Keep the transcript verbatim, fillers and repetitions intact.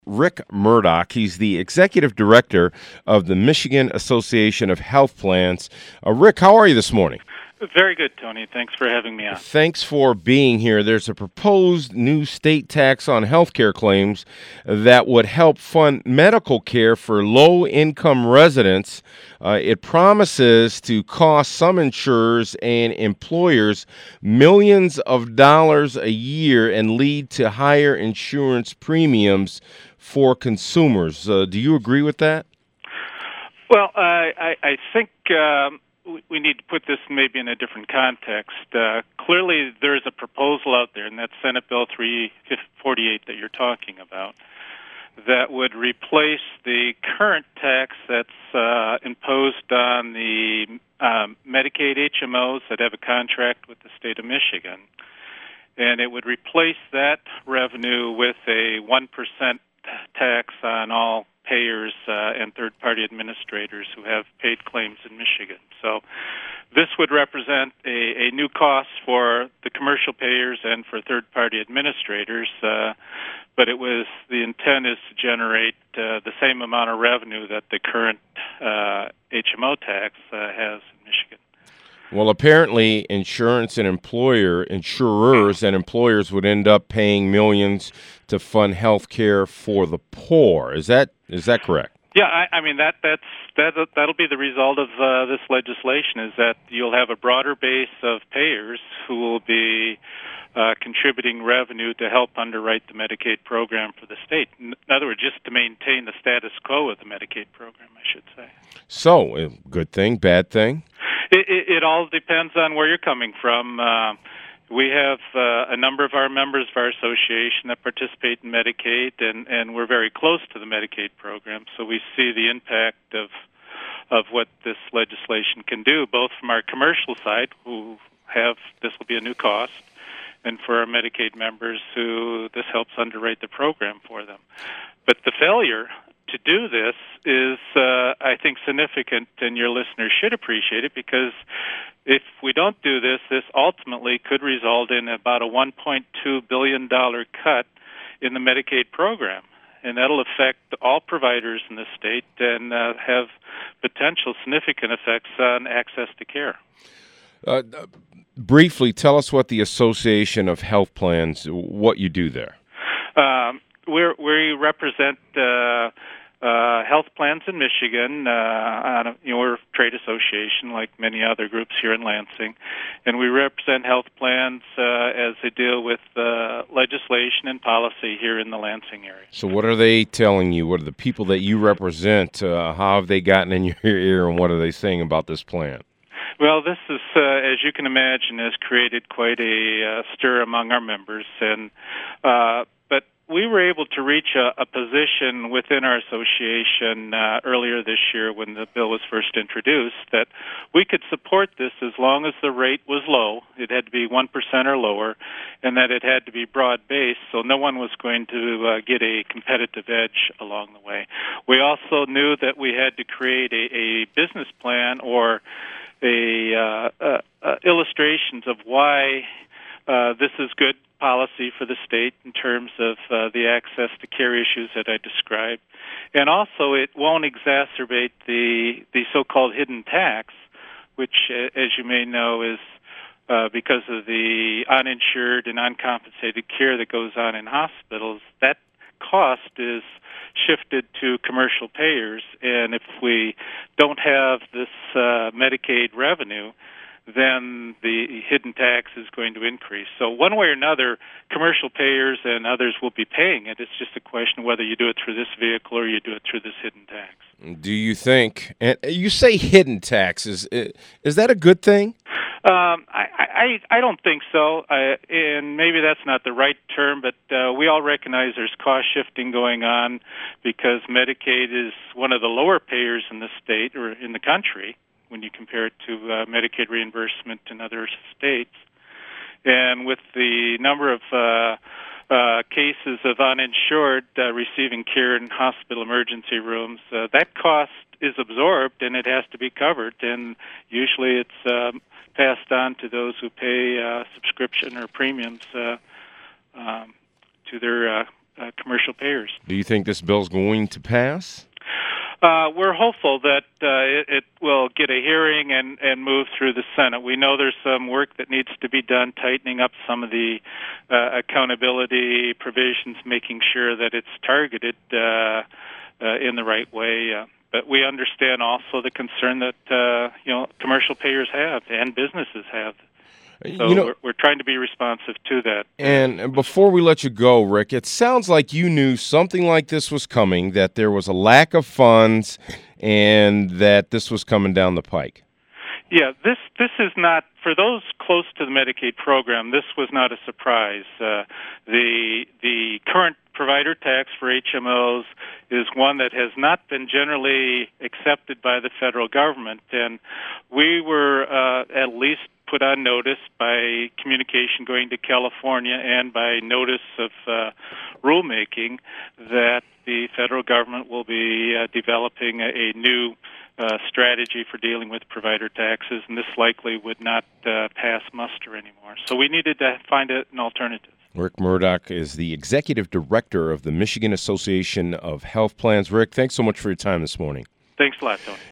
Rick Murdoch. He's the executive director of the Michigan Association of Health Plans. Uh, Rick, how are you this morning? Very good, Tony. Thanks for having me on. Thanks for being here. There's a proposed new state tax on healthcare claims that would help fund medical care for low-income residents. Uh, it promises to cost some insurers and employers millions of dollars a year and lead to higher insurance premiums for consumers. Uh, do you agree with that? Well, I, I, I think um, we, we need to put this maybe in a different context. Uh, clearly, there is a proposal out there, and that's Senate Bill three forty-eight that you're talking about, that would replace the current tax that's uh, imposed on the um, Medicaid H M Os that have a contract with the state of Michigan. And it would replace that revenue with a one percent tax on all payers uh, and third-party administrators who have paid claims in Michigan. So this would represent a, a new cost for the commercial payers and for third-party administrators, uh, but it was the intent is to generate uh, the same amount of revenue that the current uh, H M O tax uh, has in Michigan. Well, apparently, insurance and employer insurers and employers would end up paying millions to fund health care for the poor. Is that is that correct? Yeah, I, I mean that that's that that'll be the result of uh, this legislation. Is that you'll have a broader base of payers who will be uh, contributing revenue to help underwrite the Medicaid program for the state. In other words, just to maintain the status quo of the Medicaid program, I should say. So, uh, good thing, bad thing? It, it, it all depends on where you're coming from. Uh, we have uh, a number of our members of our association that participate in Medicaid, and, and we're very close to the Medicaid program, so we see the impact of of what this legislation can do, both from our commercial side, who have this will be a new cost, and for our Medicaid members who this helps underwrite the program for them. But the failure to do this is, uh, I think, significant, and your listeners should appreciate it, because if we don't do this, this ultimately could result in about a one point two billion dollars cut in the Medicaid program, and that'll affect all providers in the state and uh, have potential significant effects on access to care. Uh, briefly, tell us what the Association of Health Plans, what you do there. Um, we're, we represent uh, uh, health plans in Michigan. Uh, on a, you know, we're a trade association like many other groups here in Lansing, and we represent health plans uh, as they deal with uh, legislation and policy here in the Lansing area. So what are they telling you? What are the people that you represent? Uh, how have they gotten in your ear, and what are they saying about this plan? Well, this is, uh, as you can imagine, has created quite a uh, stir among our members, and uh, but we were able to reach a, a position within our association uh, earlier this year when the bill was first introduced that we could support this as long as the rate was low. It had to be one percent or lower, and that it had to be broad-based, so no one was going to uh, get a competitive edge along the way. We also knew that we had to create a, a business plan or a uh, uh, uh, illustrations of why uh, this is good policy for the state in terms of uh, the access to care issues that I described. And also it won't exacerbate the, the so-called hidden tax, which, uh, as you may know, is uh, because of the uninsured and uncompensated care that goes on in hospitals. That cost is shifted to commercial payers, and if we don't have this uh, Medicaid revenue, then the hidden tax is going to increase. So one way or another, commercial payers and others will be paying it. It's just a question of whether you do it through this vehicle or you do it through this hidden tax. Do you think, and you say hidden taxes, is that a good thing? Um, I, I, I don't think so, I, and maybe that's not the right term, but uh, we all recognize there's cost shifting going on because Medicaid is one of the lower payers in the state or in the country when you compare it to uh, Medicaid reimbursement in other states. And with the number of uh, uh, cases of uninsured uh, receiving care in hospital emergency rooms, uh, that cost is absorbed and it has to be covered, and usually it's um, passed on to those who pay uh, subscription or premiums uh, um, to their uh, uh, commercial payers. Do you think this bill's going to pass? Uh, we're hopeful that uh, it, it will get a hearing and, and move through the Senate. We know there's some work that needs to be done, tightening up some of the uh, accountability provisions, making sure that it's targeted uh, uh, in the right way. Uh, but we understand also the concern that uh, you know commercial payers have and businesses have. So you know, we're, we're trying to be responsive to that. And before we let you go, Rick, it sounds like you knew something like this was coming, that there was a lack of funds, and that this was coming down the pike. Yeah, this this is not, for those close to the Medicaid program, this was not a surprise. Uh, the the current provider tax for H M Os is one that has not been generally accepted by the federal government, and we were uh, at least put on notice by communication going to California and by notice of uh, rulemaking that the federal government will be uh, developing a, a new uh, strategy for dealing with provider taxes, and this likely would not uh, pass muster anymore. So we needed to find an alternative. Rick Murdoch is the executive director of the Michigan Association of Health Plans. Rick, thanks so much for your time this morning. Thanks a lot, Tony.